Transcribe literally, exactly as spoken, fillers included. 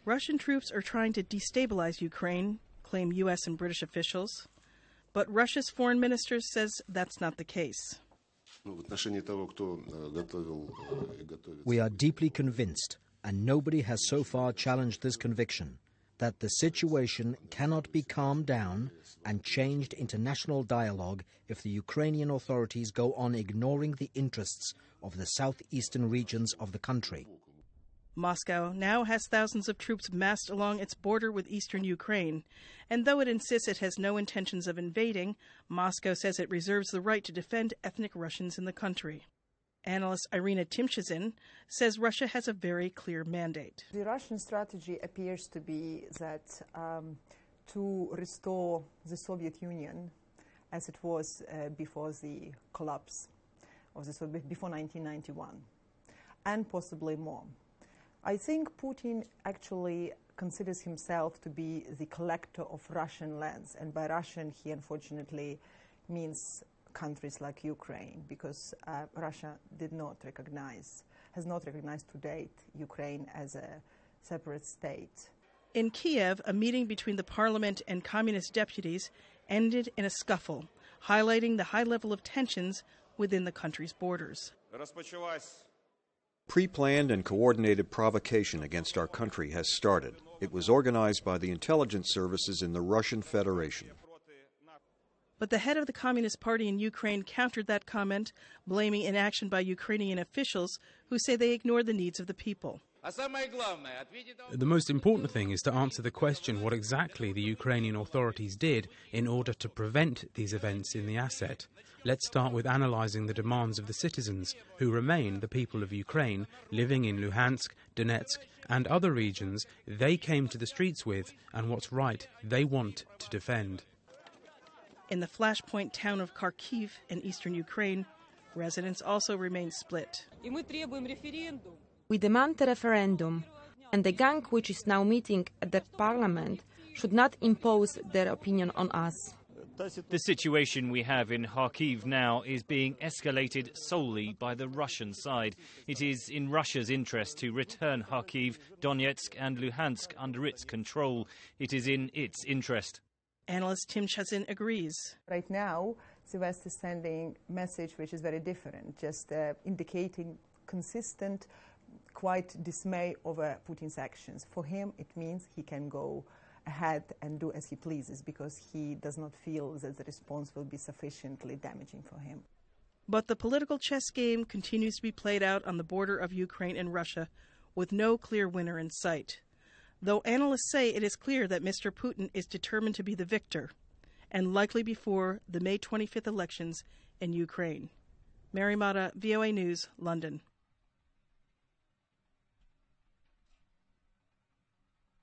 Russian troops are trying to destabilize Ukraine, claim U S and British officials. But Russia's foreign minister says that's not the case. We are deeply convinced, and nobody has so far challenged this conviction, that the situation cannot be calmed down and changed into national dialogue if the Ukrainian authorities go on ignoring the interests of the southeastern regions of the country. Moscow now has thousands of troops massed along its border with eastern Ukraine, and though it insists it has no intentions of invading, Moscow says it reserves the right to defend ethnic Russians in the country. Analyst Irina Timchazin says Russia has a very clear mandate. The Russian strategy appears to be that um, to restore the Soviet Union as it was uh, before the collapse of the Soviet, before nineteen ninety-one, and possibly more. I think Putin actually considers himself to be the collector of Russian lands, and by Russian he unfortunately means countries like Ukraine, because uh, Russia did not recognize, has not recognized to date Ukraine as a separate state. In Kiev, a meeting between the parliament and communist deputies ended in a scuffle, highlighting the high level of tensions within the country's borders. Pre-planned and coordinated provocation against our country has started. It was organized by the intelligence services in the Russian Federation. But the head of the Communist Party in Ukraine countered that comment, blaming inaction by Ukrainian officials who say they ignored the needs of the people. The most important thing is to answer the question what exactly the Ukrainian authorities did in order to prevent these events in the asset. Let's start with analyzing the demands of the citizens, who remain the people of Ukraine, living in Luhansk, Donetsk, and other regions they came to the streets with, and what's right they want to defend. In the flashpoint town of Kharkiv in eastern Ukraine, residents also remain split. We demand a referendum, and the gang which is now meeting at the parliament should not impose their opinion on us. The situation we have in Kharkiv now is being escalated solely by the Russian side. It is in Russia's interest to return Kharkiv, Donetsk and Luhansk under its control. It is in its interest. Analyst Timchazin agrees. Right now, the West is sending a message which is very different, just uh, indicating consistent, quite dismay over Putin's actions. For him, it means he can go ahead and do as he pleases, because he does not feel that the response will be sufficiently damaging for him. But the political chess game continues to be played out on the border of Ukraine and Russia, with no clear winner in sight. Though analysts say it is clear that Mister Putin is determined to be the victor, and likely before the May twenty-fifth elections in Ukraine. Mary Mata, V O A News, London.